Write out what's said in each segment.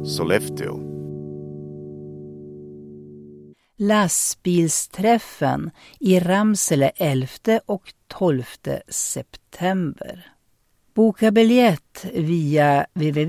Sollefteå. Lastbilsträffen i Ramsele 11 och 12 september. Boka biljett via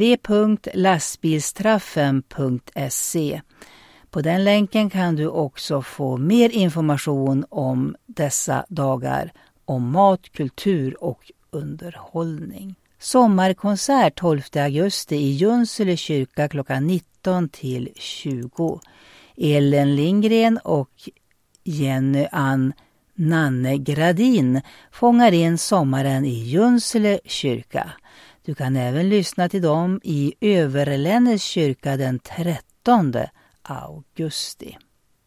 www.lastbilstraffen.se. På den länken kan du också få mer information om dessa dagar, om mat, kultur och underhållning. Sommarkonsert 12 augusti i Junsele kyrka klockan 19 till 20. Ellen Lindgren och Jenny Ann Nanne Gradin fångar in sommaren i Junsele kyrka. Du kan även lyssna till dem i Överlännes kyrka den 13 augusti.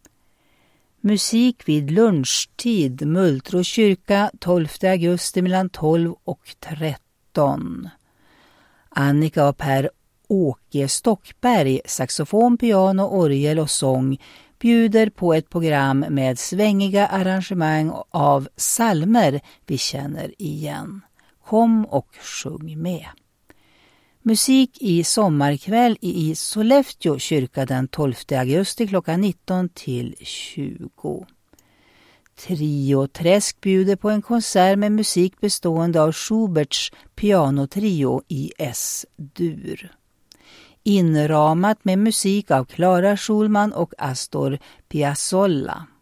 Musik vid lunchtid, Multro kyrka 12 augusti mellan 12 och 13. Annika och Per Åke Stockberg, saxofon, piano, orgel och sång bjuder på ett program med svängiga arrangemang av psalmer vi känner igen. Kom och sjung med. Musik i sommarkväll i Sollefteå kyrka den 12 augusti klockan 19 till 20. Trio Träsk bjuder på en konsert med musik bestående av Schuberts pianotrio i S-dur. Inramat med musik av Clara Schulman och Astor Piazzolla.